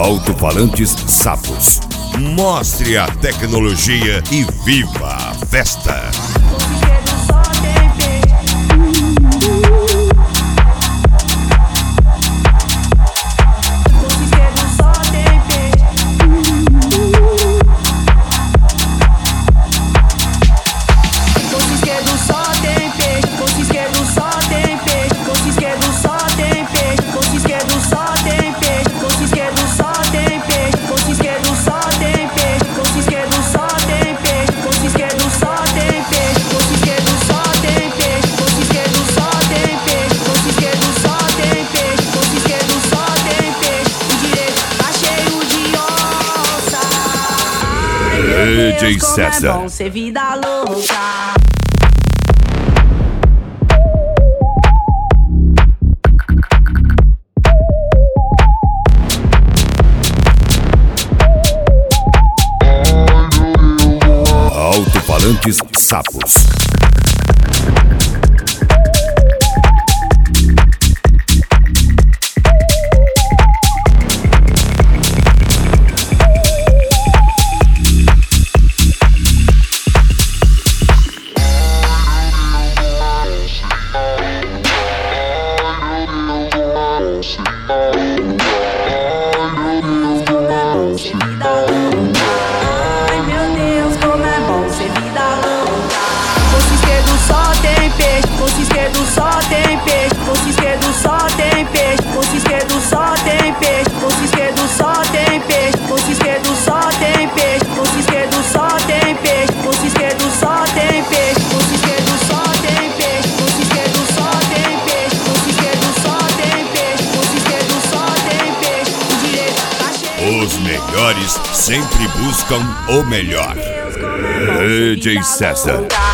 Alto-falantes Sapos. Mostre a tecnologia e viva a festa. DJ César. É bom ser vida louca. Alto-falantes Sapos. Ai meu Deus, como é bom ser vida louca. Pulso esquerdo só tem peixe, pulso esquerdo só tem peixe, pulso esquerdo só tem peixe, pulso esquerdo só tem peixe, pulso esquerdo só tem peixe, pulso esquerdo só tem peixe, pulso esquerdo só tem peixe, pulso esquerdo só tem peixe, pulso esquerdo só tem peixe, pulso esquerdo só tem peixe, pulso esquerdo só tem peixe, pulso esquerdo só tem peixe, o direito tá cheio. Os melhores sempre buscam o melhor. DJ César.